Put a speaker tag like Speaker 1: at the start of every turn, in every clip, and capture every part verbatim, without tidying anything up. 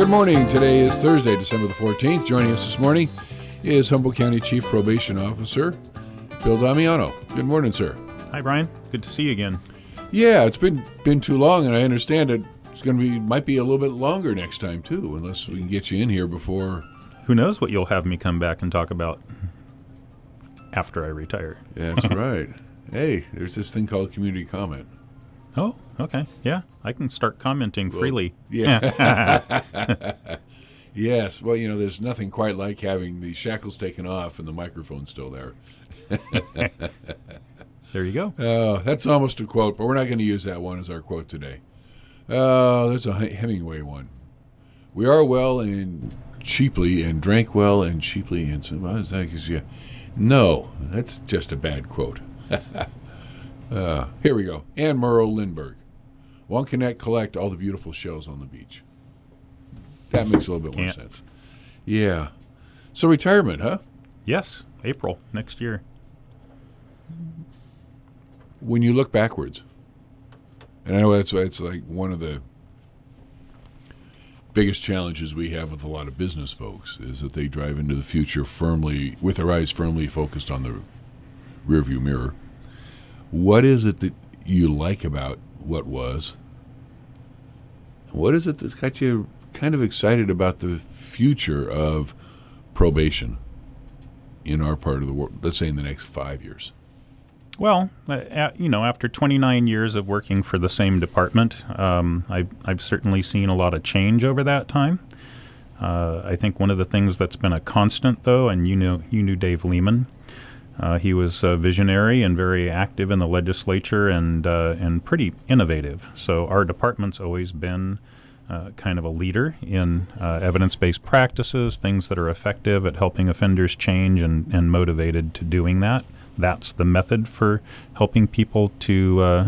Speaker 1: Good morning. Today is Thursday, December the fourteenth. Joining us this morning is Humboldt County Chief Probation Officer Bill Damiano. Good morning, sir.
Speaker 2: Hi, Brian. Good to see you again.
Speaker 1: Yeah, it's been been too long, and I understand it. It's going to be might be a little bit longer next time too, unless we can get you in here before.
Speaker 2: Who knows what you'll have me come back and talk about after I retire?
Speaker 1: That's right. Hey, there's this thing called community comment.
Speaker 2: Oh, okay. Yeah, I can start commenting
Speaker 1: Well,
Speaker 2: freely.
Speaker 1: Yeah. Yes. Well, you know, there's nothing quite like having the shackles taken off and the microphone still there.
Speaker 2: There you go.
Speaker 1: Uh, that's almost a quote, but we're not going to use that one as our quote today. Uh, there's a Hemingway one. We are well and cheaply, and drank well and cheaply, and so what is that? 'Cause, yeah, no, that's just a bad quote. uh, here we go. Anne Murrow Lindbergh. One cannot collect all the beautiful shells on the beach. That makes a little bit more
Speaker 2: Can't.
Speaker 1: sense. Yeah. So retirement, huh?
Speaker 2: Yes, April next year.
Speaker 1: When you look backwards, and I know that's it's like one of the biggest challenges we have with a lot of business folks is that they drive into the future firmly with their eyes firmly focused on the rearview mirror. What is it that you like about what was? What is it that's got you kind of excited about the future of probation in our part of the world, let's say in the next five years?
Speaker 2: Well, uh, you know, after twenty-nine years of working for the same department, um, I've, I've certainly seen a lot of change over that time. Uh, I think one of the things that's been a constant, though, and you know, you knew Dave Lehman. Uh, he was a visionary and very active in the legislature and uh, and pretty innovative. So our department's always been uh, kind of a leader in uh, evidence-based practices, things that are effective at helping offenders change and, and motivated to doing that. That's the method for helping people to uh,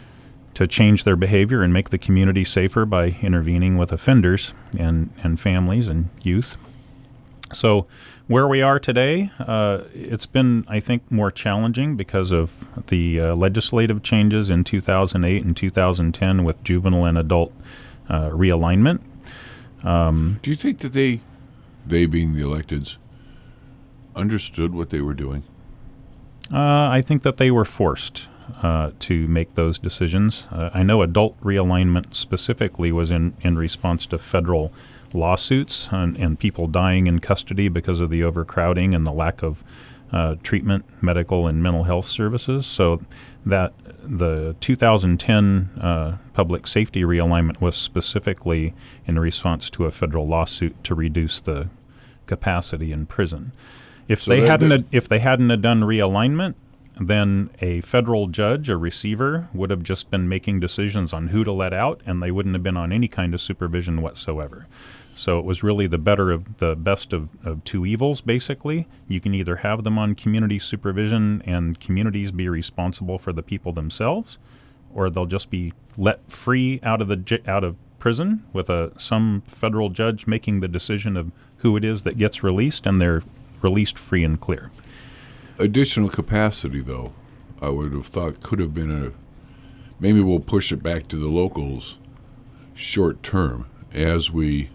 Speaker 2: to change their behavior and make the community safer by intervening with offenders and, and families and youth. So where we are today, uh, it's been, I think, more challenging because of the uh, legislative changes in two thousand eight and two thousand ten with juvenile and adult uh, realignment. Um,
Speaker 1: Do you think that they, they being the electeds, understood what they were doing?
Speaker 2: Uh, I think that they were forced uh, to make those decisions. Uh, I know adult realignment specifically was in, in response to federal lawsuits and, and people dying in custody because of the overcrowding and the lack of uh, treatment, medical, and mental health services. So that the two thousand ten uh, public safety realignment was specifically in response to a federal lawsuit to reduce the capacity in prison. If
Speaker 1: So
Speaker 2: they
Speaker 1: that-
Speaker 2: hadn't,
Speaker 1: that-
Speaker 2: had, if they hadn't have done realignment, then a federal judge, a receiver, would have just been making decisions on who to let out, and they wouldn't have been on any kind of supervision whatsoever. So it was really the better of the best of, of two evils. Basically, you can either have them on community supervision and communities be responsible for the people themselves, or they'll just be let free out of the j- out of prison with a some federal judge making the decision of who it is that gets released, and they're released free and clear.
Speaker 1: Additional capacity, though, I would have thought could have been a, maybe we'll push it back to the locals short term as we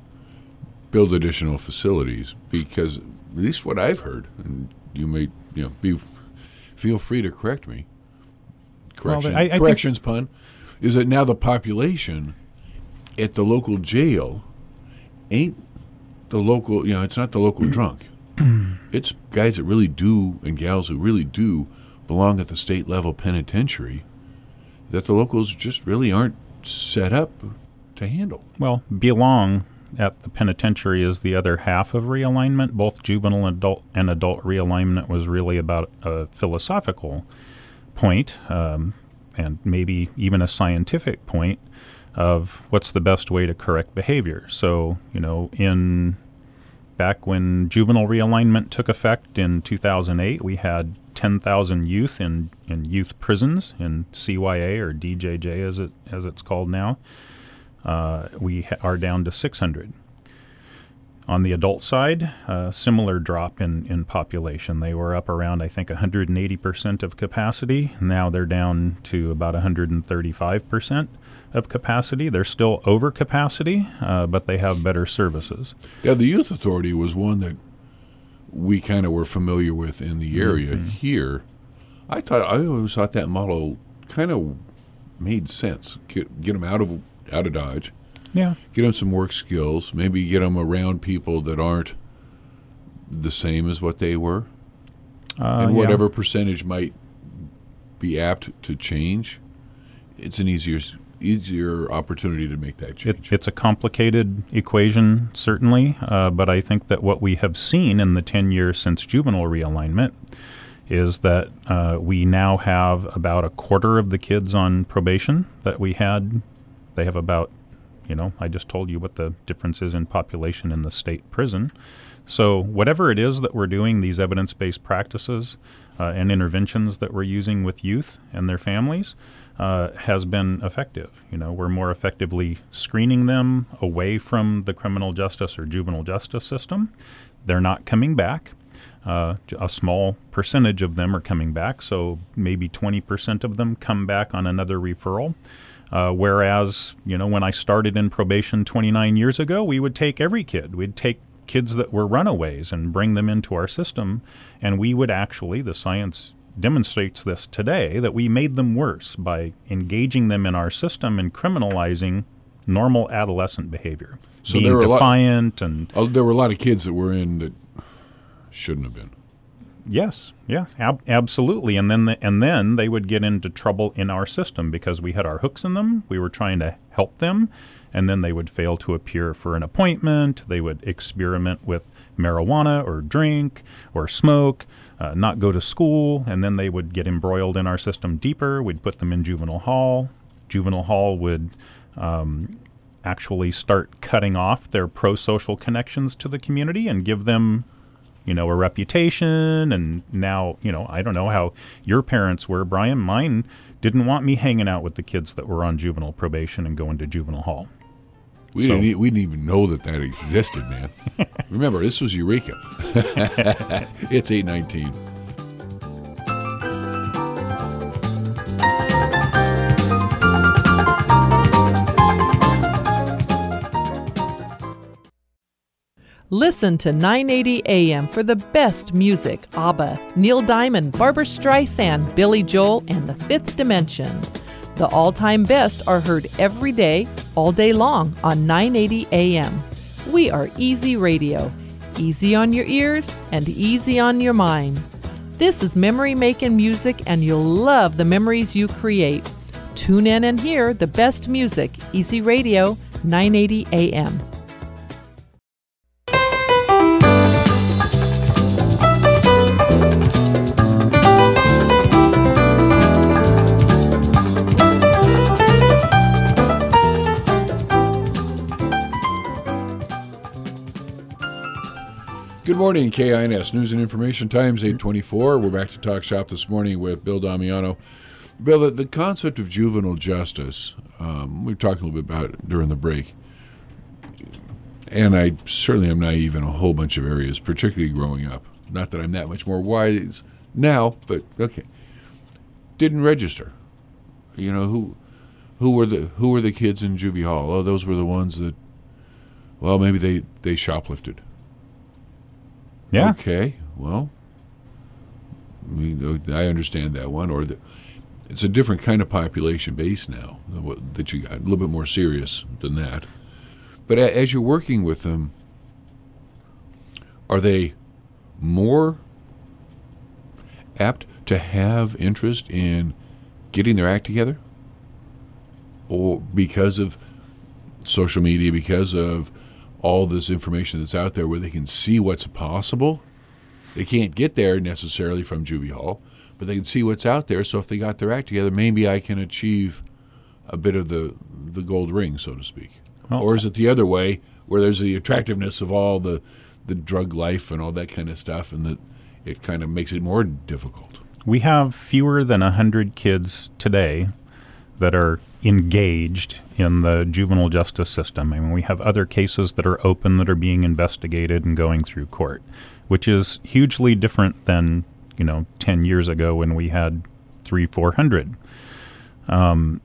Speaker 1: build additional facilities, because at least what I've heard, and you may, you know, be, feel free to correct me, correction,
Speaker 2: Well, I- I think-
Speaker 1: corrections pun, is that now the population at the local jail ain't the local, you know, it's not the local drunk. It's guys that really do, and gals who really do belong at the state level penitentiary that the locals just really aren't set up to handle.
Speaker 2: Well, belong at the penitentiary is the other half of realignment. Both juvenile and adult and adult realignment was really about a philosophical point, um, and maybe even a scientific point of what's the best way to correct behavior. So, you know, in back when juvenile realignment took effect in two thousand eight, we had ten thousand youth in, in youth prisons in C Y A or D J J as it as it's called now. Uh, we ha- are down to six hundred. On the adult side, uh, similar drop in, in population. They were up around, I think, one hundred eighty percent of capacity. Now they're down to about one hundred thirty-five percent of capacity. They're still over capacity, uh, but they have better services.
Speaker 1: Yeah, the Youth Authority was one that we kind of were familiar with in the area. Mm-hmm. Here, I thought I always thought that model kind of made sense. Get get them out of out of Dodge.
Speaker 2: Yeah.
Speaker 1: Get them some work skills. Maybe get them around people that aren't the same as what they were. Uh, and whatever yeah. percentage might be apt to change, it's an easier easier opportunity to make that change.
Speaker 2: It, it's a complicated equation, certainly, uh, but I think that what we have seen in the ten years since juvenile realignment is that uh, we now have about a quarter of the kids on probation that we had. They have about You know, I just told you what the difference is in population in the state prison. So whatever it is that we're doing, these evidence-based practices uh, and interventions that we're using with youth and their families uh, has been effective. You know, we're more effectively screening them away from the criminal justice or juvenile justice system. They're not coming back. Uh, a small percentage of them are coming back, so maybe twenty percent of them come back on another referral. Uh, whereas, you know, when I started in probation twenty-nine years ago, we would take every kid. We'd take kids that were runaways and bring them into our system, and we would actually, the science demonstrates this today, that we made them worse by engaging them in our system and criminalizing normal adolescent behavior, so being defiant.
Speaker 1: Lot,
Speaker 2: and
Speaker 1: uh, there were a lot of kids that were in that shouldn't have been.
Speaker 2: Yes, yeah, ab- absolutely. And then the, and then they would get into trouble in our system because we had our hooks in them. We were trying to help them, and then they would fail to appear for an appointment. They would experiment with marijuana or drink or smoke, uh, not go to school, and then they would get embroiled in our system deeper. We'd put them in juvenile hall. Juvenile hall would um, actually start cutting off their pro-social connections to the community and give them, you know, a reputation. And now, you know, I don't know how your parents were, Brian. Mine didn't want me hanging out with the kids that were on juvenile probation and going to juvenile hall.
Speaker 1: We so. didn't. We didn't even know that that existed, man. Remember, this was Eureka. It's eight nineteen.
Speaker 3: Listen to nine eighty A M for the best music. ABBA, Neil Diamond, Barbra Streisand, Billy Joel, and The Fifth Dimension. The all-time best are heard every day, all day long on nine eighty A M. We are Easy Radio. Easy on your ears and easy on your mind. This is memory-making music, and you'll love the memories you create. Tune in and hear the best music. Easy Radio, nine eighty A M.
Speaker 1: Good morning, K I N S News and Information Times, eight twenty-four. We're back to Talk Shop this morning with Bill Damiano. Bill, the, the concept of juvenile justice, um, we talked a little bit about it during the break, and I certainly am naive in a whole bunch of areas, particularly growing up. Not that I'm that much more wise now, but okay. Didn't register. You know, who who were the who were the kids in juvie hall? Oh, those were the ones that, well, maybe they, they shoplifted.
Speaker 2: Yeah.
Speaker 1: Okay. Well, we, I understand that one. Or the, it's a different kind of population base now that you got, a little bit more serious than that. But as you're working with them, are they more apt to have interest in getting their act together? Or because of social media, because of all this information that's out there where they can see what's possible? They can't get there necessarily from juvie hall, but they can see what's out there. So if they got their act together, maybe I can achieve a bit of the, the gold ring, so to speak. Oh. Or is it the other way, where there's the attractiveness of all the, the drug life and all that kind of stuff, and that it kind of makes it more difficult?
Speaker 2: We have fewer than one hundred kids today that are engaged in the juvenile justice system. I mean, we have other cases that are open that are being investigated and going through court, which is hugely different than, you know, ten years ago when we had three, four hundred. Um,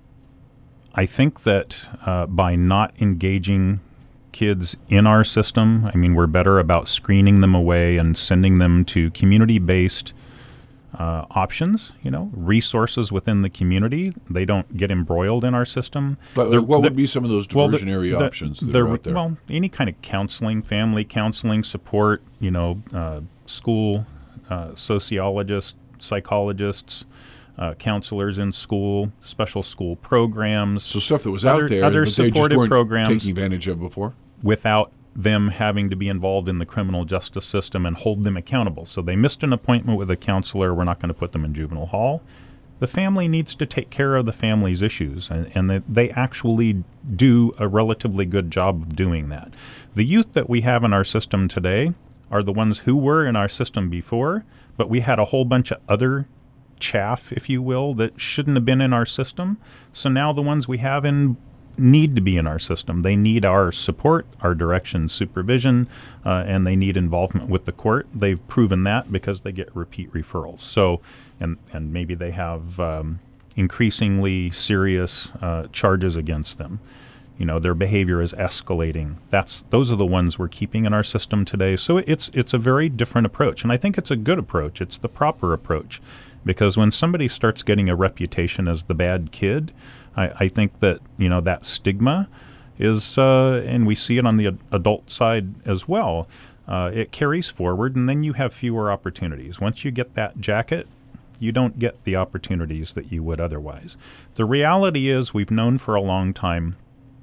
Speaker 2: I think that uh, by not engaging kids in our system, I mean, we're better about screening them away and sending them to community-based Uh, options, you know, resources within the community. They don't get embroiled in our system.
Speaker 1: But
Speaker 2: The-
Speaker 1: what
Speaker 2: the-
Speaker 1: would be some of those
Speaker 2: well, the-
Speaker 1: diversionary
Speaker 2: the-
Speaker 1: options that
Speaker 2: the-
Speaker 1: are out there?
Speaker 2: Well, any kind of counseling, family counseling, support, you know, uh, school uh, sociologists, psychologists, uh, counselors in school, special school programs.
Speaker 1: So stuff that was
Speaker 2: other,
Speaker 1: out there,
Speaker 2: other
Speaker 1: but they just
Speaker 2: supportive
Speaker 1: weren't
Speaker 2: programs
Speaker 1: taking advantage of before?
Speaker 2: without them having to be involved in the criminal justice system and hold them accountable. So they missed an appointment with a counselor. We're not going to put them in juvenile hall. The family needs to take care of the family's issues, and, and they, they actually do a relatively good job of doing that. The youth that we have in our system today are the ones who were in our system before, but we had a whole bunch of other chaff, if you will, that shouldn't have been in our system. So now the ones we have in need to be in our system. They need our support, our direction, supervision, uh, and they need involvement with the court. They've proven that because they get repeat referrals. So, and and maybe they have um, increasingly serious uh, charges against them. You know, their behavior is escalating. That's those are the ones we're keeping in our system today. So it's it's a very different approach, and I think it's a good approach. It's the proper approach, because when somebody starts getting a reputation as the bad kid, I, I think that, you know, that stigma is, uh, and we see it on the ad- adult side as well, uh, it carries forward, and then you have fewer opportunities. Once you get that jacket, you don't get the opportunities that you would otherwise. The reality is we've known for a long time,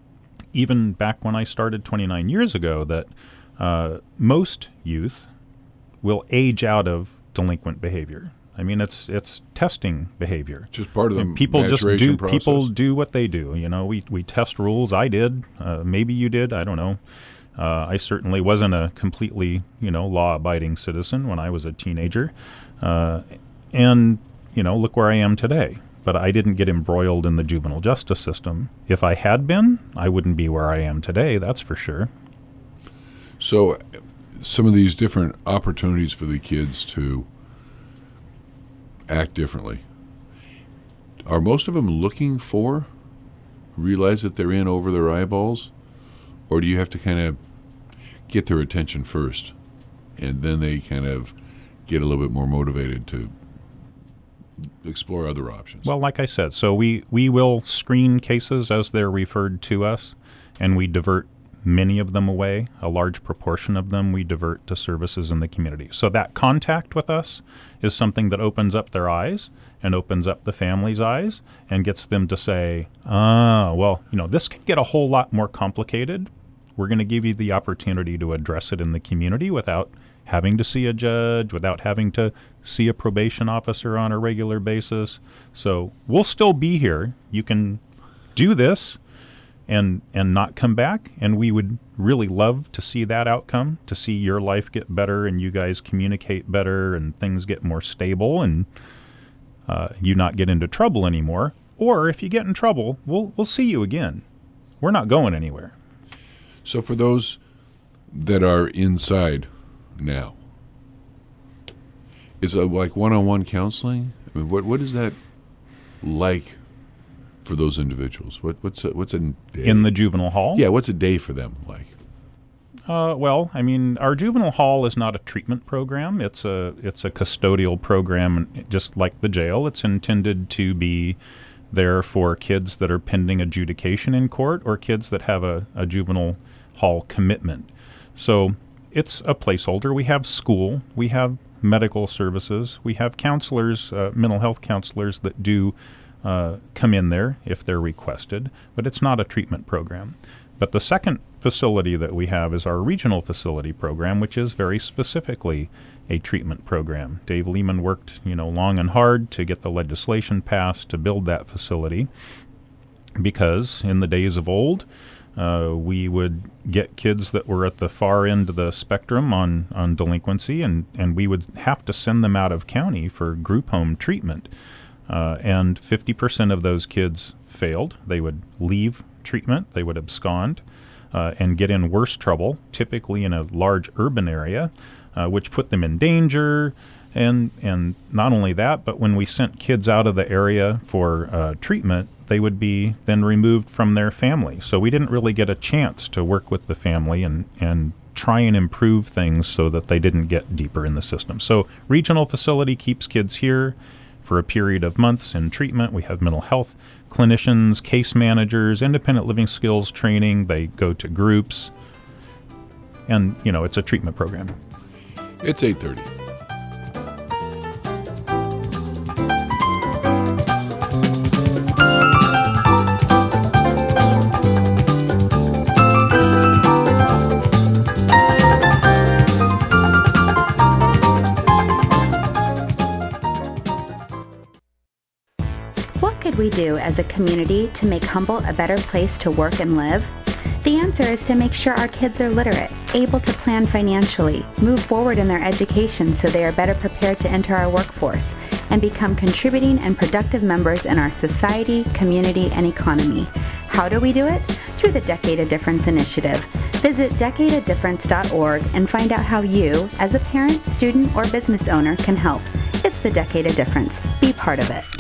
Speaker 2: even back when I started twenty-nine years ago, that uh, most youth will age out of delinquent behavior. I mean, it's it's testing behavior.
Speaker 1: Just part of the
Speaker 2: And people just
Speaker 1: maturation
Speaker 2: do.
Speaker 1: process.
Speaker 2: People do what they do. You know, we we test rules. I did. Uh, maybe you did. I don't know. Uh, I certainly wasn't a completely, you know, law-abiding citizen when I was a teenager, uh, and you know, look where I am today. But I didn't get embroiled in the juvenile justice system. If I had been, I wouldn't be where I am today. That's for sure.
Speaker 1: So, some of these different opportunities for the kids to act differently, are most of them looking for, realize that they're in over their eyeballs, or do you have to kind of get their attention first, and then they kind of get a little bit more motivated to explore other options?
Speaker 2: Well, like I said, so we, we will screen cases as they're referred to us, and we divert many of them away. A large proportion of them we divert to services in the community. So that contact with us is something that opens up their eyes and opens up the family's eyes and gets them to say, ah, well, you know, this can get a whole lot more complicated. We're going to give you the opportunity to address it in the community without having to see a judge, without having to see a probation officer on a regular basis. So we'll still be here. You can do this and and not come back, and we would really love to see that outcome, to see your life get better and you guys communicate better and things get more stable and uh, you not get into trouble anymore. Or if you get in trouble, we'll we'll see you again. We're not going anywhere.
Speaker 1: So for those that are inside now, is it like one-on-one counseling? I mean, what what is that like for those individuals? What what's a, what's a day?
Speaker 2: In the juvenile hall?
Speaker 1: Yeah, what's a day for them like?
Speaker 2: Uh, well, I mean, our juvenile hall is not a treatment program. It's a it's a custodial program, just like the jail. It's intended to be there for kids that are pending adjudication in court or kids that have a, a juvenile hall commitment. So it's a placeholder. We have school. We have medical services. We have counselors, uh, mental health counselors that do uh, come in there if they're requested, but it's not a treatment program. But the second facility that we have is our regional facility program, which is very specifically a treatment program. Dave Lehman worked, you know, long and hard to get the legislation passed to build that facility, because in the days of old, uh, we would get kids that were at the far end of the spectrum on, on delinquency, and, and we would have to send them out of county for group home treatment. Uh, and fifty percent of those kids failed, they would leave treatment, they would abscond, uh, and get in worse trouble, typically in a large urban area, uh, which put them in danger. And and not only that, but when we sent kids out of the area for uh, treatment, they would be then removed from their family. So we didn't really get a chance to work with the family and, and try and improve things so that they didn't get deeper in the system. So regional facility keeps kids here for a period of months in treatment. We have mental health clinicians, case managers, independent living skills training. They go to groups. And, you know, it's a treatment program.
Speaker 1: It's eight thirty.
Speaker 4: What could we do as a community to make Humboldt a better place to work and live? The answer is to make sure our kids are literate, able to plan financially, move forward in their education so they are better prepared to enter our workforce, and become contributing and productive members in our society, community, and economy. How do we do it? Through the Decade of Difference initiative. Visit decade of difference dot org and find out how you, as a parent, student, or business owner, can help. It's the Decade of Difference. Be part of it.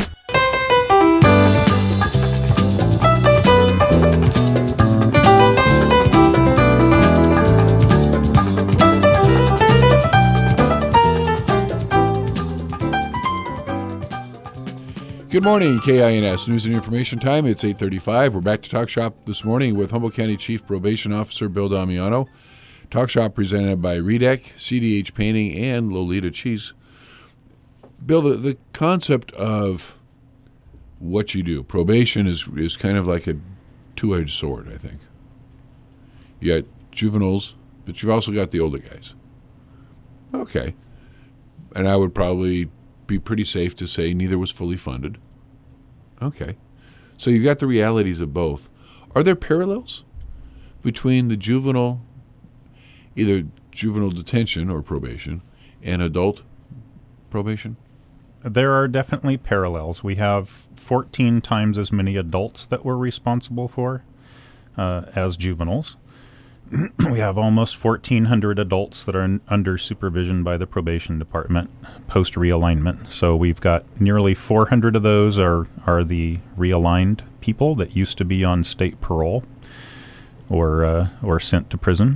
Speaker 1: Good morning, K I N S News and Information Time. It's eight thirty-five. We're back to Talk Shop this morning with Humboldt County Chief Probation Officer Bill Damiano. Talk Shop presented by Redec, C D H Painting, and Lolita Cheese. Bill, the, the concept of what you do, probation is is kind of like a two-edged sword, I think. You got juveniles, but you've also got the older guys. Okay. And I would probably be pretty safe to say neither was fully funded. Okay. So you've got the realities of both. Are there parallels between the juvenile, either juvenile detention or probation, and adult probation?
Speaker 2: There are definitely parallels. We have fourteen times as many adults that we're responsible for uh, as juveniles. We have almost fourteen hundred adults that are in, under supervision by the probation department post realignment. So we've got nearly four hundred of those are, are the realigned people that used to be on state parole or uh, or sent to prison.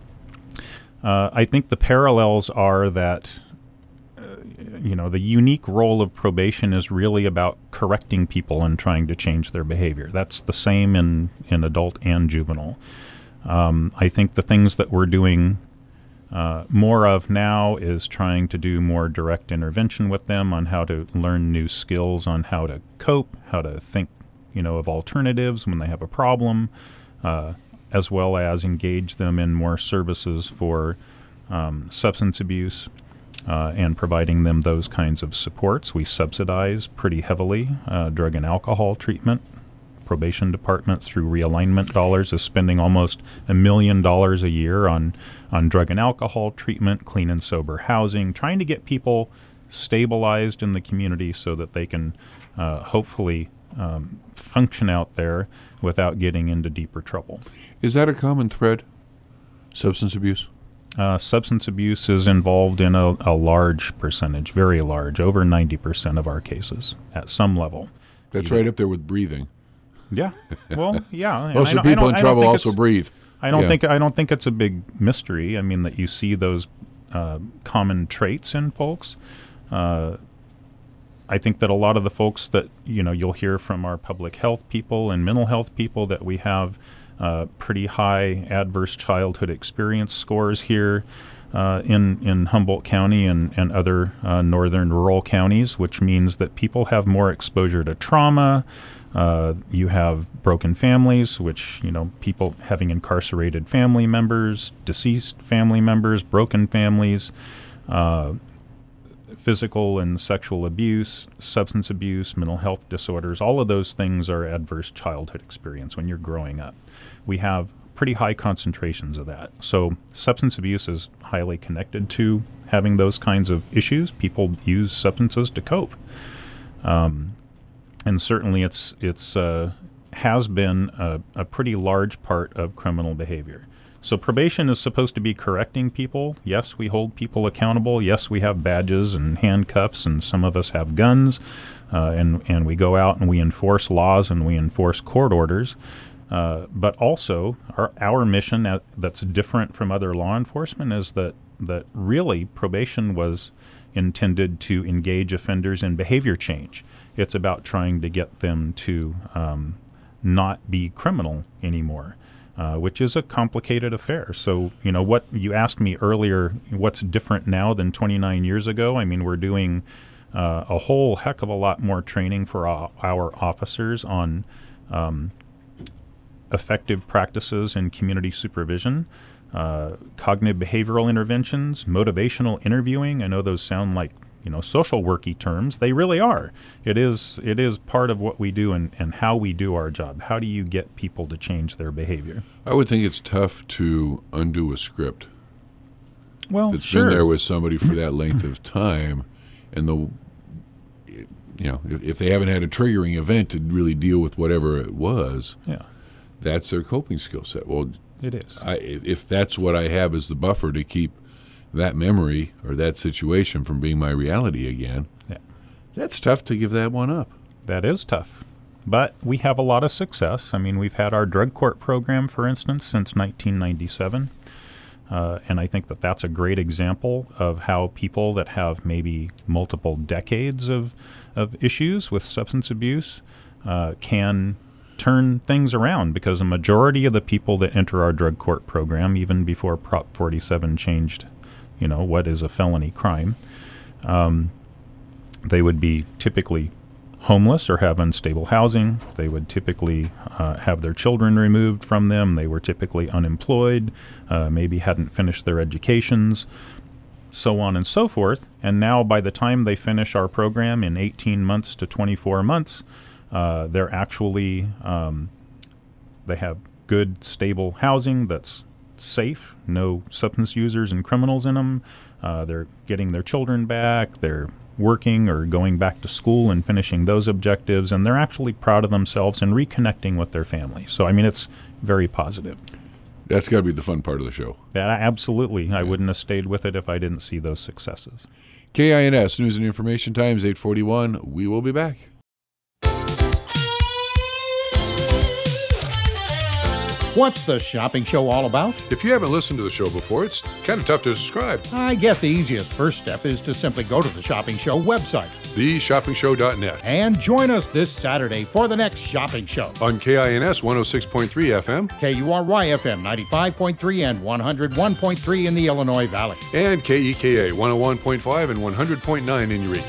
Speaker 2: Uh, I think the parallels are that uh, you know the unique role of probation is really about correcting people and trying to change their behavior. That's the same in, in adult and juvenile. Um, I think the things that we're doing uh, more of now is trying to do more direct intervention with them on how to learn new skills on how to cope, how to think, you know, of alternatives when they have a problem, uh, as well as engage them in more services for um, substance abuse uh, and providing them those kinds of supports. We subsidize pretty heavily uh, drug and alcohol treatment. Probation department through realignment dollars is spending almost a million dollars a year on, on drug and alcohol treatment, clean and sober housing, trying to get people stabilized in the community so that they can uh, hopefully um, function out there without getting into deeper trouble.
Speaker 1: Is that a common thread? Substance abuse?
Speaker 2: Uh, substance abuse is involved in a, a large percentage, very large, over ninety percent of our cases at some level.
Speaker 1: That's
Speaker 2: Either.
Speaker 1: right up there with breathing.
Speaker 2: Yeah. Well, yeah.
Speaker 1: Most of the people in trouble also breathe.
Speaker 2: I don't
Speaker 1: yeah.
Speaker 2: think I don't think it's a big mystery. I mean that you see those uh, common traits in folks. Uh, I think that a lot of the folks that you know you'll hear from our public health people and mental health people that we have uh, pretty high adverse childhood experience scores here uh, in in Humboldt County and and other uh, northern rural counties, which means that people have more exposure to trauma. Uh, you have broken families, which, you know, people having incarcerated family members, deceased family members, broken families, uh, physical and sexual abuse, substance abuse, mental health disorders. All of those things are adverse childhood experience when you're growing up. We have pretty high concentrations of that. So substance abuse is highly connected to having those kinds of issues. People use substances to cope. Um, and certainly it's it's uh, has been a, a pretty large part of criminal behavior. So probation is supposed to be correcting people. Yes, we hold people accountable. Yes, we have badges and handcuffs, and some of us have guns, uh, and, and we go out and we enforce laws and we enforce court orders. Uh, but also, our, our mission at, that's different from other law enforcement is that, that really probation was intended to engage offenders in behavior change. It's about trying to get them to um, not be criminal anymore. Uh, which is a complicated affair. So, you know, what you asked me earlier, what's different now than twenty-nine years ago? I mean, we're doing uh, a whole heck of a lot more training for our, our officers on um, effective practices in community supervision, uh, cognitive behavioral interventions, motivational interviewing. I know those sound like, you know, social worky terms. They really are. It is it is part of what we do and, and how we do our job. How do you get people to change their behavior?
Speaker 1: I would think it's tough to undo a script
Speaker 2: well,
Speaker 1: that's
Speaker 2: sure.
Speaker 1: been there with somebody for that length of time, and the you know if, if they haven't had a triggering event to really deal with whatever it was,
Speaker 2: yeah,
Speaker 1: that's their coping skill set. Well,
Speaker 2: it is.
Speaker 1: I, if that's what I have as the buffer to keep that memory or that situation from being my reality again,
Speaker 2: yeah.
Speaker 1: That's tough to give that one up.
Speaker 2: That is tough. But we have a lot of success. I mean, we've had our drug court program, for instance, since nineteen ninety-seven. Uh, and I think that that's a great example of how people that have maybe multiple decades of, of issues with substance abuse uh, can turn things around, because a majority of the people that enter our drug court program, even before Prop forty-seven changed, you know, what is a felony crime, um, they would be typically homeless or have unstable housing. They would typically uh, have their children removed from them. They were typically unemployed, uh, maybe hadn't finished their educations, so on and so forth. And now by the time they finish our program in eighteen months to twenty-four months, uh, they're actually, um, they have good, stable housing that's safe, no substance users and criminals in them. Uh, they're getting their children back. They're working or going back to school and finishing those objectives, and they're actually proud of themselves and reconnecting with their family. So, I mean, it's very positive.
Speaker 1: That's got to be the fun part of the show.
Speaker 2: Yeah, absolutely. I wouldn't have stayed with it if I didn't see those successes.
Speaker 1: K I N S News and Information Times, eight forty-one. We will be back.
Speaker 5: What's the shopping show all about?
Speaker 6: If you haven't listened to the show before, it's kind of tough to describe.
Speaker 5: I guess the easiest first step is to simply go to the Shopping Show website.
Speaker 6: the shopping show dot net.
Speaker 5: And join us this Saturday for the next Shopping Show.
Speaker 6: On K I N S one oh six point three F M.
Speaker 5: K U R Y F M ninety-five point three and one oh one point three in the Illinois Valley.
Speaker 6: And K E K A one oh one point five and one hundred point nine in Eureka.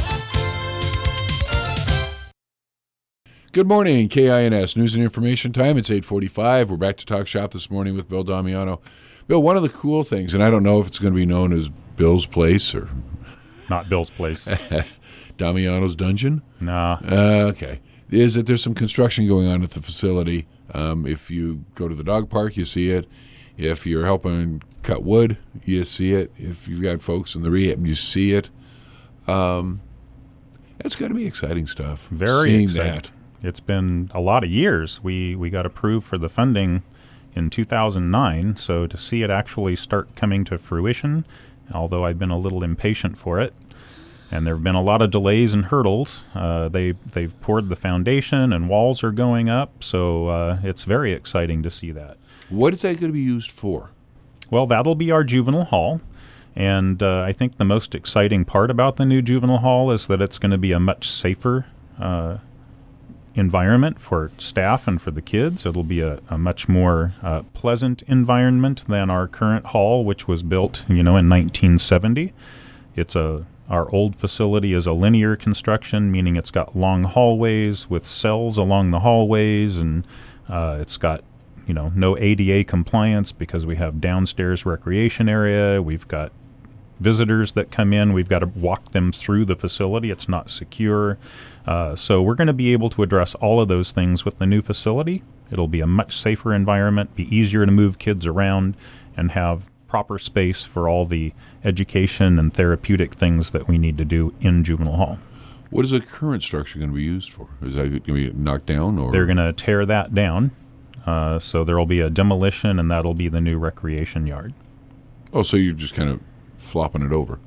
Speaker 1: Good morning, K I N S News and Information Time. It's eight forty-five. We're back to Talk Shop this morning with Bill Damiano. Bill, one of the cool things, and I don't know if it's going to be known as Bill's Place or
Speaker 2: Not Bill's Place.
Speaker 1: Damiano's Dungeon.
Speaker 2: Nah.
Speaker 1: Uh, okay. Is that there's some construction going on at the facility. Um, if you go to the dog park, you see it. If you're helping cut wood, you see it. If you've got folks in the rehab, you see it. Um, that's got to be exciting stuff.
Speaker 2: Very
Speaker 1: Seeing
Speaker 2: exciting.
Speaker 1: that.
Speaker 2: It's been a lot of years. We we got approved for the funding in two thousand nine, so to see it actually start coming to fruition, although I've been a little impatient for it, and there have been a lot of delays and hurdles. Uh, they, they've poured the foundation and walls are going up, so uh, it's very exciting to see that.
Speaker 1: What is that going to be used for?
Speaker 2: Well, that'll be our juvenile hall. And uh, I think the most exciting part about the new juvenile hall is that it's going to be a much safer uh environment for staff and for the kids. It'll be a, a much more uh, pleasant environment than our current hall, which was built, you know, in nineteen seventy. It's a our old facility is a linear construction, meaning it's got long hallways with cells along the hallways, and uh, it's got, you know, no A D A compliance because we have downstairs recreation area. We've got visitors that come in. We've got to walk them through the facility. It's not secure. Uh, so we're going to be able to address all of those things with the new facility. It'll be a much safer environment, be easier to move kids around, and have proper space for all the education and therapeutic things that we need to do in juvenile hall.
Speaker 1: What is the current structure going to be used for? Is that going to be knocked down? Or
Speaker 2: They're going to tear that down. Uh, so there will be a demolition, and that'll be the new recreation yard.
Speaker 1: Oh, so you're just kind of flopping it over.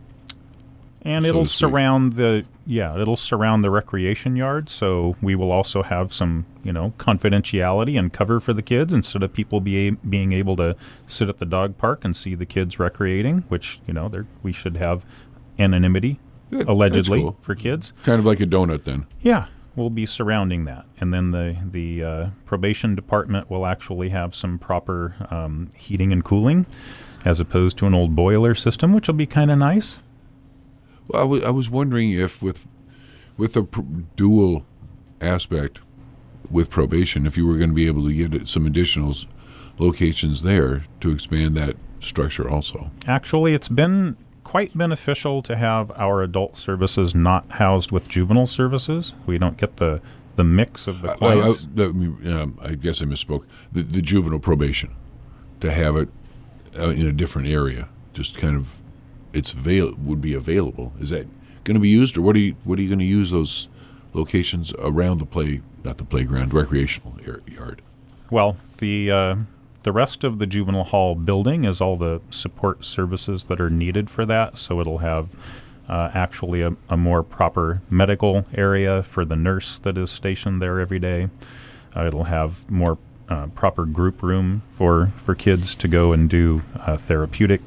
Speaker 2: And
Speaker 1: so
Speaker 2: it'll
Speaker 1: to speak.
Speaker 2: surround the yeah, it'll surround the recreation yard. So we will also have some, you know, confidentiality and cover for the kids instead of people be a- being able to sit at the dog park and see the kids recreating, which, you know, there we should have anonymity
Speaker 1: Good.
Speaker 2: allegedly
Speaker 1: That's cool.
Speaker 2: for kids.
Speaker 1: Kind of like a donut then.
Speaker 2: Yeah, we'll be surrounding that, and then the the uh, probation department will actually have some proper um, heating and cooling, as opposed to an old boiler system, which will be kind of nice.
Speaker 1: Well, I was, I was wondering if with with the pr- dual aspect with probation, if you were going to be able to get some additional s- locations there to expand that structure also.
Speaker 2: Actually, it's been quite beneficial to have our adult services not housed with juvenile services. We don't get the the mix of the
Speaker 1: I, I,
Speaker 2: clients.
Speaker 1: I, um, I guess I misspoke. The, the juvenile probation, to have it uh, in a different area, just kind of it's avail- would be available. Is that going to be used, or what are you what are you going to use those locations around the play, not the playground, recreational air, yard?
Speaker 2: Well, the uh, the rest of the juvenile hall building is all the support services that are needed for that. So it'll have uh, actually a, a more proper medical area for the nurse that is stationed there every day. Uh, it'll have more uh, proper group room for, for kids to go and do uh, therapeutic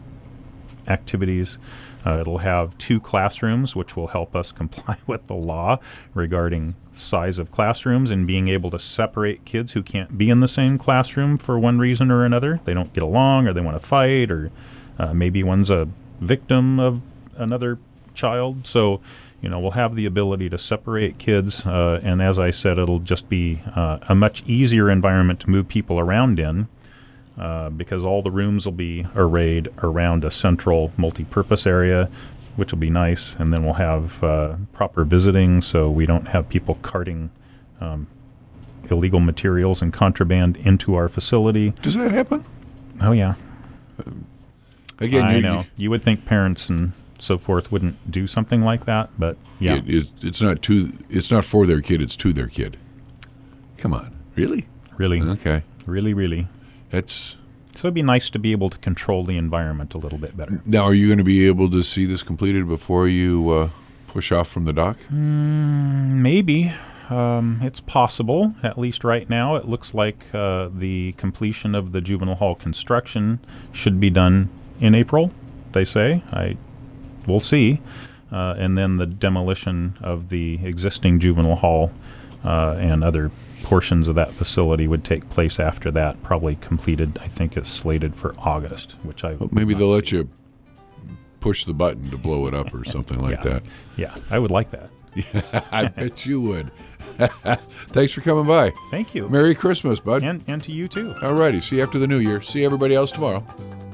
Speaker 2: activities. Uh, it'll have two classrooms, which will help us comply with the law regarding size of classrooms and being able to separate kids who can't be in the same classroom for one reason or another. They don't get along, or they want to fight, or uh, maybe one's a victim of another child. So, you know, we'll have the ability to separate kids. Uh, and as I said, it'll just be uh, a much easier environment to move people around in. Uh, because all the rooms will be arrayed around a central multi-purpose area, which will be nice. And then we'll have uh, proper visiting, so we don't have people carting um, illegal materials and contraband into our facility.
Speaker 1: Does that happen?
Speaker 2: Oh, yeah.
Speaker 1: Again,
Speaker 2: I
Speaker 1: you-
Speaker 2: know. You would think parents and so forth wouldn't do something like that, but yeah.
Speaker 1: It, it, it's not to it's not for their kid, it's to their kid. Come on, really?
Speaker 2: Really,
Speaker 1: Okay,
Speaker 2: really, really.
Speaker 1: that's
Speaker 2: So it'd be nice to be able to control the environment a little bit better.
Speaker 1: now. Are you going to be able to see this completed before you uh, push off from the dock?
Speaker 2: Maybe. Um, it's possible. At least right now, it looks like uh, the completion of the juvenile hall construction should be done in April, they say. I, we'll see. Uh, and then the demolition of the existing juvenile hall uh, and other portions of that facility would take place after that, probably completed. I think it's slated for August, which I
Speaker 1: Well, maybe they'll let you push the button to blow it up or something like
Speaker 2: Yeah.
Speaker 1: that.
Speaker 2: Yeah, I would like that.
Speaker 1: I bet you would. Thanks for coming by.
Speaker 2: Thank you.
Speaker 1: Merry Christmas, bud.
Speaker 2: And, and to you too.
Speaker 1: All righty. See you after the new year. See everybody else tomorrow.